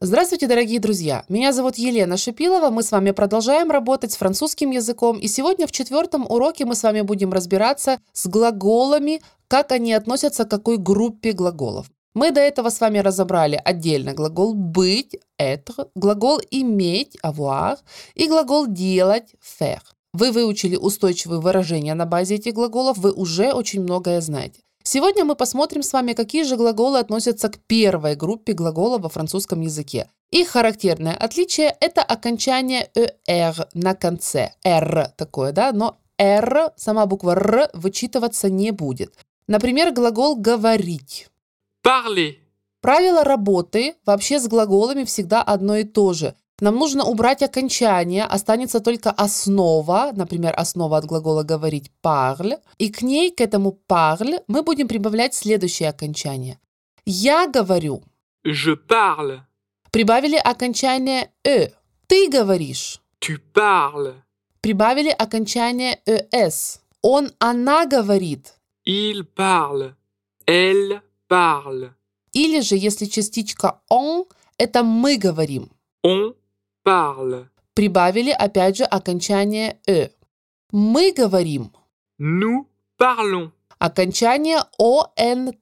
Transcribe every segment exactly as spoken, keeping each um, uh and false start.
Здравствуйте, дорогие друзья! Меня зовут Елена Шипилова, мы с вами продолжаем работать с французским языком, и сегодня в четвертом уроке мы с вами будем разбираться с глаголами, как они относятся к какой группе глаголов. Мы до этого с вами разобрали отдельно глагол «быть» être, глагол «иметь» avoir и глагол «делать» faire. Вы выучили устойчивые выражения на базе этих глаголов, вы уже очень многое знаете. Сегодня мы посмотрим с вами, какие же глаголы относятся к первой группе глаголов во французском языке. Их характерное отличие – это окончание «er» на конце. «R» такое, да, но «r», сама буква «r» вычитываться не будет. Например, глагол «говорить». Parler. Правило работы вообще с глаголами всегда одно и то же. Нам нужно убрать окончание, останется только основа, например, основа от глагола «говорить» parle, и к ней, к этому parle, мы будем прибавлять следующее окончание. Я говорю. Je parle. Прибавили окончание «э». Ты говоришь. Tu parles. Прибавили окончание «эс». Он, она говорит. Il parle. Elle parle. Или же, если частичка «on», это мы говорим. On parle. Прибавили опять же окончание «э». Мы говорим. Nous parlons. Окончание «он».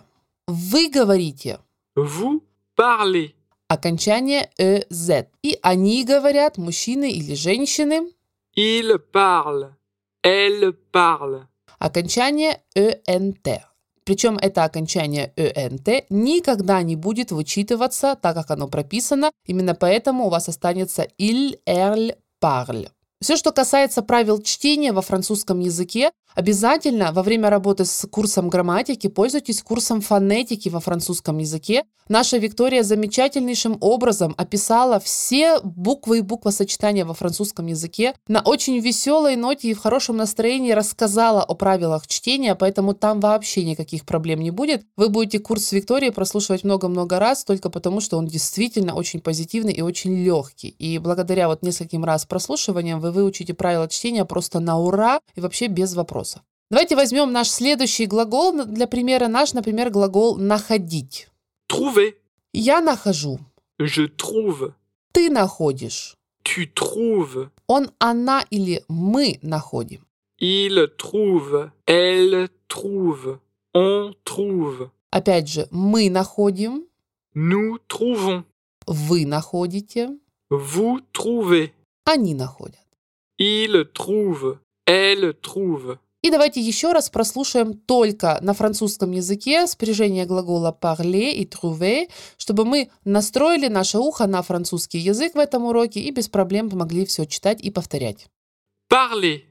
Вы говорите. Vous parlez. Окончание «эз». И они говорят, мужчины или женщины. Il parle. Elle parle. Окончание «ент». Причем это окончание «ент» никогда не будет вычитываться так, как оно прописано. Именно поэтому у вас останется «il», «elle», «parle». Все, что касается правил чтения во французском языке, обязательно во время работы с курсом грамматики пользуйтесь курсом фонетики во французском языке. Наша Виктория замечательнейшим образом описала все буквы и буквосочетания во французском языке. На очень веселой ноте и в хорошем настроении рассказала о правилах чтения, поэтому там вообще никаких проблем не будет. Вы будете курс с Викторией прослушивать много-много раз, только потому, что он действительно очень позитивный и очень легкий. И благодаря вот нескольким раз прослушиваниям вы выучите правила чтения просто на ура и вообще без вопросов. Давайте возьмем наш следующий глагол для примера. Наш, например, глагол «находить». Trouver. Я нахожу. Je trouve. Ты находишь. Tu trouves. Он, она или мы находим. Il trouve. Elle trouve. On trouve. Опять же, мы находим. Nous trouvons. Вы находите. Vous trouvez. Они находят. Il trouve. Elle trouve. И давайте еще раз прослушаем только на французском языке спряжение глагола parler и trouver, чтобы мы настроили наше ухо на французский язык в этом уроке и без проблем помогли все читать и повторять. Parler.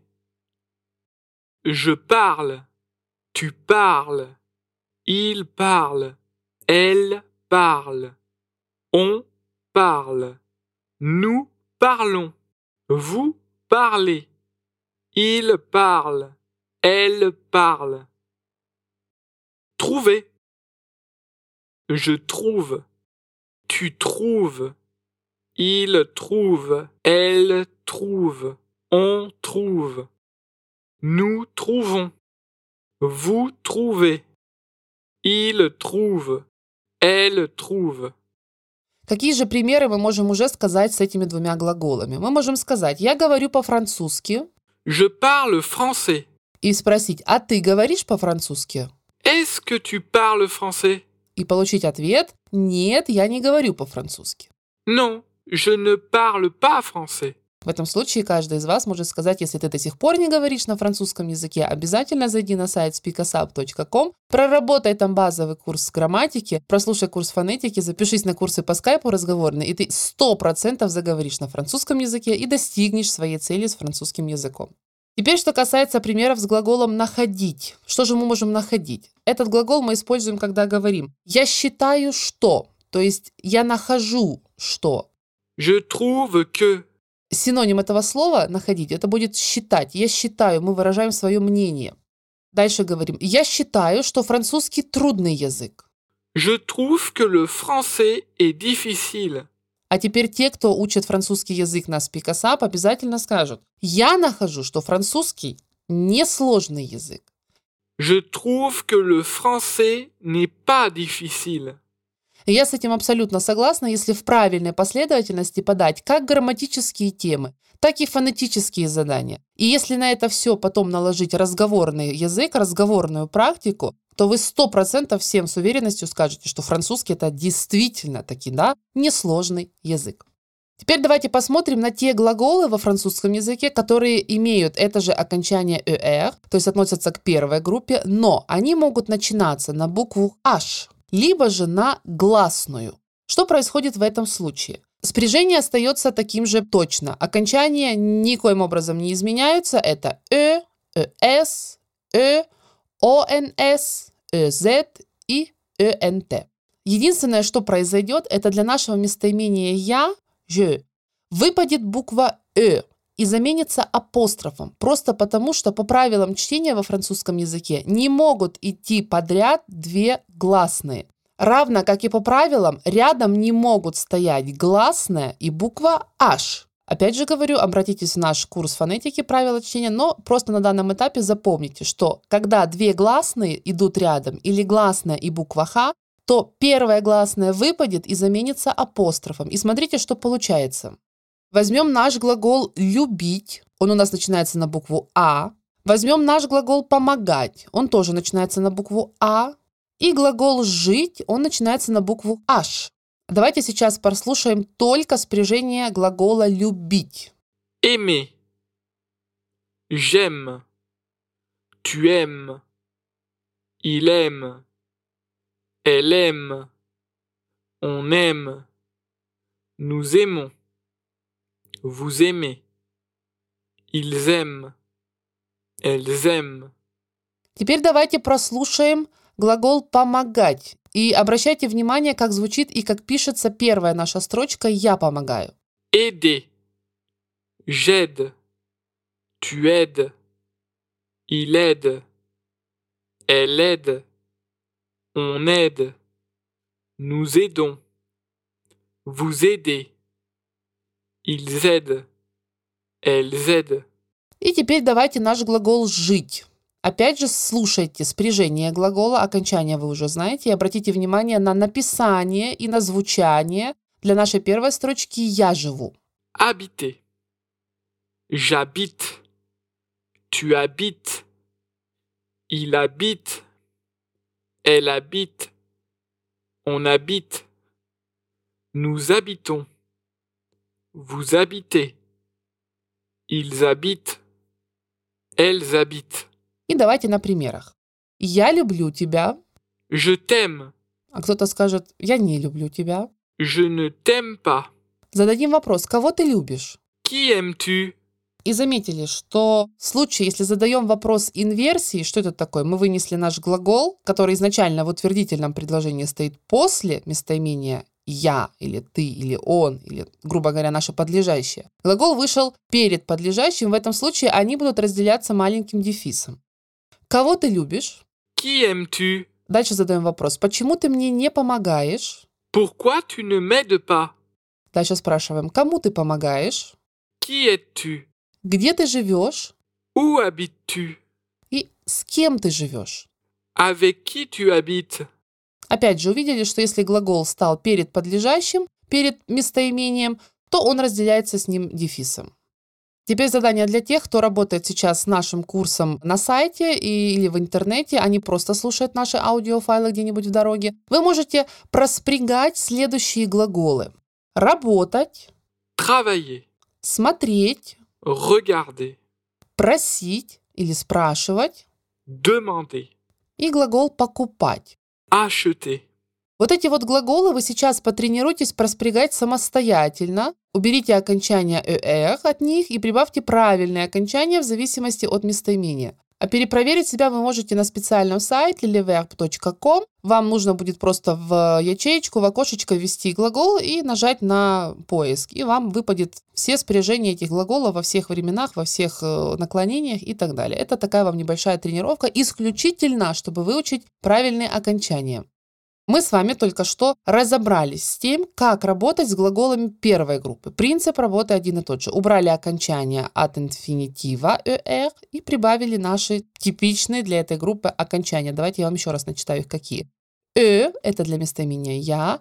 Je parle. Tu parles. Il parle. Elle parle. On parle. Nous parlons. Vous parlez. Il parle. Elle parle. Trouver. Je trouve. Tu trouves. Il trouve. Elle trouve. On trouve. Nous trouvons. Vous trouvez. Il trouve. Elle trouve. Какие же примеры мы можем уже сказать с этими двумя глаголами? Мы можем сказать «я говорю по-французски». Je parle français. И спросить «а ты говоришь по-французски?» Est-ce que tu parles français? И получить ответ «нет, я не говорю по-французски». Non, je ne parle pas français. В этом случае каждый из вас может сказать, если ты до сих пор не говоришь на французском языке, обязательно зайди на сайт speakersub точка com, проработай там базовый курс грамматики, прослушай курс фонетики, запишись на курсы по скайпу разговорные, и ты сто процентов заговоришь на французском языке и достигнешь своей цели с французским языком. Теперь, что касается примеров с глаголом «находить». Что же мы можем находить? Этот глагол мы используем, когда говорим «я считаю, что», то есть «я нахожу, что». Je trouve que. Синоним этого слова «находить» — это будет «считать». «Я считаю», мы выражаем свое мнение. Дальше говорим «я считаю, что французский трудный язык». Je trouve que le français est difficile. А теперь те, кто учат французский язык на speakersub, обязательно скажут «я нахожу, что французский несложный язык». Je trouve que le français n'est pas difficile. И я с этим абсолютно согласна, если в правильной последовательности подать как грамматические темы, так и фонетические задания. И если на это все потом наложить разговорный язык, разговорную практику, то вы сто процентов всем с уверенностью скажете, что французский это действительно таки, да, несложный язык. Теперь давайте посмотрим на те глаголы во французском языке, которые имеют это же окончание «er», то есть относятся к первой группе, но они могут начинаться на букву «h», либо же на гласную. Что происходит в этом случае? Спряжение остается таким же точно. Окончания никоим образом не изменяются. Это «ö», «es», «ö», «ons», «ez» и «ent». Единственное, что произойдет, это для нашего местоимения «я», «je», выпадет буква «ö» и заменится апострофом, просто потому, что по правилам чтения во французском языке не могут идти подряд две гласные. Равно как и по правилам, рядом не могут стоять гласная и буква «h». Опять же говорю, обратитесь в наш курс фонетики правила чтения, но просто на данном этапе запомните, что когда две гласные идут рядом или гласная и буква «х», то первая гласная выпадет и заменится апострофом. И смотрите, что получается. Возьмем наш глагол «любить», он у нас начинается на букву «а». Возьмем наш глагол «помогать», он тоже начинается на букву «а». И глагол «жить», он начинается на букву «h». Давайте сейчас прослушаем только спряжение глагола «любить». Aimer. J'aime. Tu aimes. Il aime. Elle aime. On aime. Nous aimons. Vous aimez. Ils aiment. Elles aiment. Теперь давайте прослушаем глагол «помогать». И обращайте внимание, как звучит и как пишется первая наша строчка «я помогаю». Aider. J'aide. Tu aides. Il aide. Elle aide. On aide. Nous aidons. Vous aidez. Ils aident. Elles aident. И теперь давайте наш глагол «жить». Опять же, слушайте спряжение глагола, окончание вы уже знаете, и обратите внимание на написание и на звучание для нашей первой строчки «я живу». Habiter. J'habite. Tu habites. Il habite. Elle habite. On habite. Nous habitons. Vous habitez. Ils habitent. Elles habitent. И давайте на примерах. Я люблю тебя. Je t'aime. А кто-то скажет, я не люблю тебя. Je ne t'aime pas. Зададим вопрос, кого ты любишь? Qui aimes-tu? И заметили, что в случае, если задаем вопрос инверсии, что это такое? Мы вынесли наш глагол, который изначально в утвердительном предложении стоит после местоимения «я» или «ты» или «он», или, грубо говоря, наше подлежащее. Глагол вышел перед подлежащим, в этом случае они будут разделяться маленьким дефисом. Кого ты любишь? Qui aimes-tu? Дальше задаем вопрос. Почему ты мне не помогаешь? Pourquoi tu ne m'aides pas? Дальше спрашиваем. Кому ты помогаешь? Qui es-tu? Где ты живешь? Où habites-tu? И с кем ты живешь? Avec qui tu habites? Опять же, увидели, что если глагол стал перед подлежащим, перед местоимением, то он разделяется с ним дефисом. Теперь задание для тех, кто работает сейчас с нашим курсом на сайте или в интернете, а не просто слушает наши аудиофайлы где-нибудь в дороге. Вы можете проспрягать следующие глаголы. Работать, Travailler. смотреть, Regarder. просить или спрашивать Demander. и глагол покупать. Acheter. Вот эти вот глаголы вы сейчас потренируйтесь проспрягать самостоятельно. Уберите окончание «er» от них и прибавьте правильные окончания в зависимости от местоимения. А перепроверить себя вы можете на специальном сайте leverb точка ком. Вам нужно будет просто в ячеечку, в окошечко ввести глагол и нажать на поиск. И вам выпадет все спряжения этих глаголов во всех временах, во всех наклонениях и так далее. Это такая вам небольшая тренировка, исключительно, чтобы выучить правильные окончания. Мы с вами только что разобрались с тем, как работать с глаголами первой группы. Принцип работы один и тот же. Убрали окончание от инфинитива «er» и прибавили наши типичные для этой группы окончания. Давайте я вам еще раз начитаю их какие. «Ö» – это для местоимения «я»,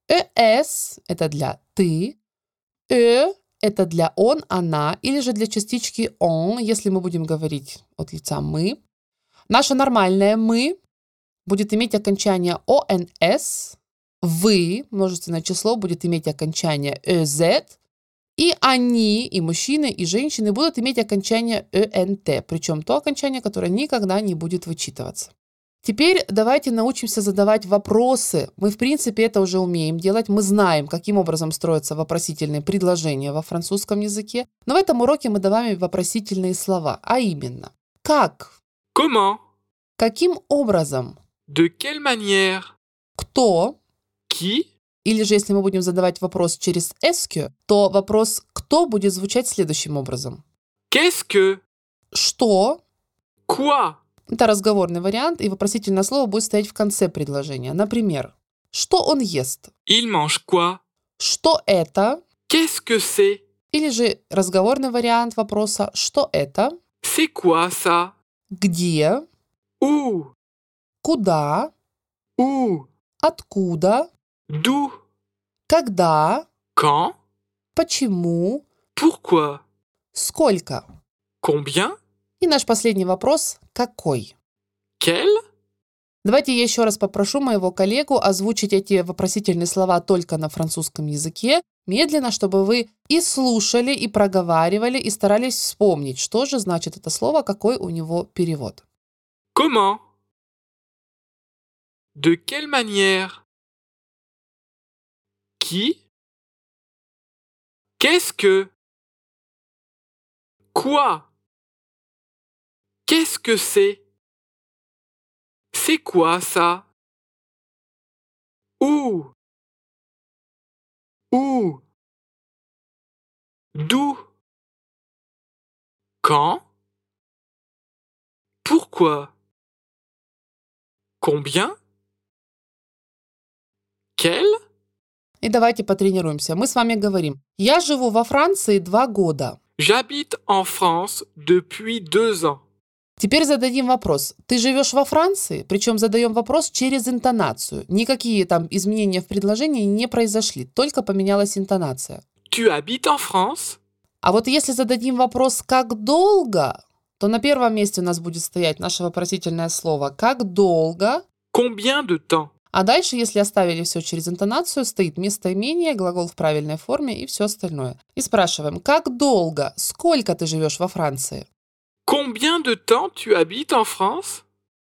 «эс» — это для «ты», «э» — это для «он», «она», или же для частички «он», если мы будем говорить от лица «мы». Наше нормальное «мы» будет иметь окончание «онс», «вы», множественное число, будет иметь окончание «эз», и они, и мужчины, и женщины будут иметь окончание «ент», причем то окончание, которое никогда не будет вычитываться. Теперь давайте научимся задавать вопросы. Мы, в принципе, это уже умеем делать. Мы знаем, каким образом строятся вопросительные предложения во французском языке. Но в этом уроке мы добавим вопросительные слова, а именно «как», Comment? «каким образом», De quelle manière? «кто», Qui? или же если мы будем задавать вопрос через «est-ce que», то вопрос «кто» будет звучать следующим образом. Qu'est-ce que? «Что» Quoi? — это разговорный вариант, и вопросительное слово будет стоять в конце предложения. Например, «что он ест», Il mange quoi? «что это», Qu'est-ce que c'est? или же разговорный вариант вопроса «что это?», C'est quoi ça? «где?», Où? «куда?», Où? «откуда?», D'où? «когда?», Quand? «почему?», Pourquoi? «сколько?». Combien? И наш последний вопрос «какой?». Quel? Давайте я еще раз попрошу моего коллегу озвучить эти вопросительные слова только на французском языке, медленно, чтобы вы и слушали, и проговаривали, и старались вспомнить, что же значит это слово, какой у него перевод. Comment? De quelle manière? Qui? Qu'est-ce que? Quoi? Qu'est-ce que c'est? C'est quoi ça? Où? Où? D'où? Quand? Pourquoi? Combien? Quel? И давайте потренируемся. Мы с вами говорим: «Я живу во Франции два года». J'habite en France depuis deux ans. Теперь зададим вопрос. Ты живешь во Франции? Причем задаем вопрос через интонацию. Никакие там изменения в предложении не произошли, только поменялась интонация. Tu habites en France? А вот если зададим вопрос «как долго?», то на первом месте у нас будет стоять наше вопросительное слово «как долго?», Combien de temps? а дальше, если оставили все через интонацию, стоит местоимение, глагол в правильной форме и все остальное. И спрашиваем: «как долго, сколько ты живешь во Франции?» Combien de temps tu habites en France?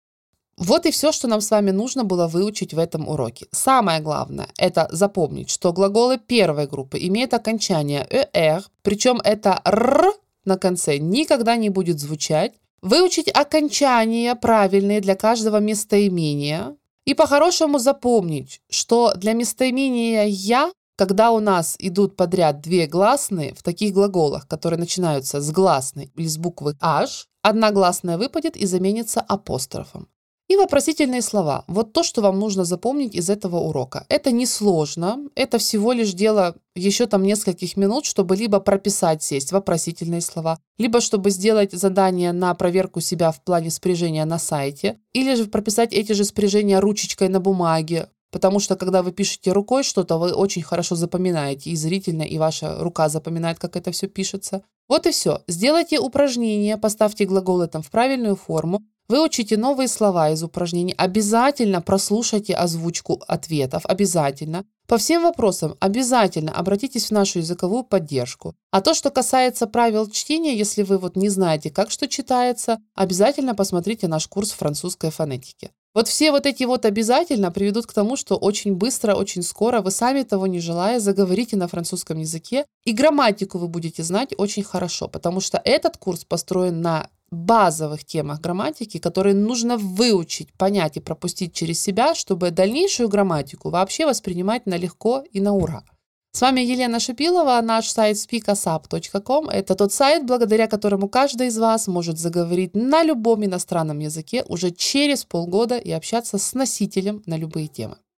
Вот и все, что нам с вами нужно было выучить в этом уроке. Самое главное – это запомнить, что глаголы первой группы имеют окончание «er», причем это «р» на конце никогда не будет звучать. Выучить окончания правильные для каждого местоимения. И по-хорошему запомнить, что для местоимения «я», когда у нас идут подряд две гласные в таких глаголах, которые начинаются с гласной или с буквы «h», одна гласная выпадет и заменится апострофом. И вопросительные слова. Вот то, что вам нужно запомнить из этого урока. Это несложно, это всего лишь дело еще там нескольких минут, чтобы либо прописать, сесть вопросительные слова, либо чтобы сделать задание на проверку себя в плане спряжения на сайте, или же прописать эти же спряжения ручечкой на бумаге, потому что когда вы пишете рукой что-то, вы очень хорошо запоминаете, и зрительно, и ваша рука запоминает, как это все пишется. Вот и все. Сделайте упражнение, поставьте глаголы там в правильную форму, выучите новые слова из упражнений, обязательно прослушайте озвучку ответов, обязательно. По всем вопросам обязательно обратитесь в нашу языковую поддержку. А то, что касается правил чтения, если вы вот не знаете, как что читается, обязательно посмотрите наш курс французской фонетики. Вот все вот эти вот обязательно приведут к тому, что очень быстро, очень скоро, вы сами того не желая, заговорите на французском языке, и грамматику вы будете знать очень хорошо, потому что этот курс построен на базовых темах грамматики, которые нужно выучить, понять и пропустить через себя, чтобы дальнейшую грамматику вообще воспринимать на легко и на ура. С вами Елена Шипилова, наш сайт speak asap точка ком. Это тот сайт, благодаря которому каждый из вас может заговорить на любом иностранном языке уже через полгода и общаться с носителем на любые темы.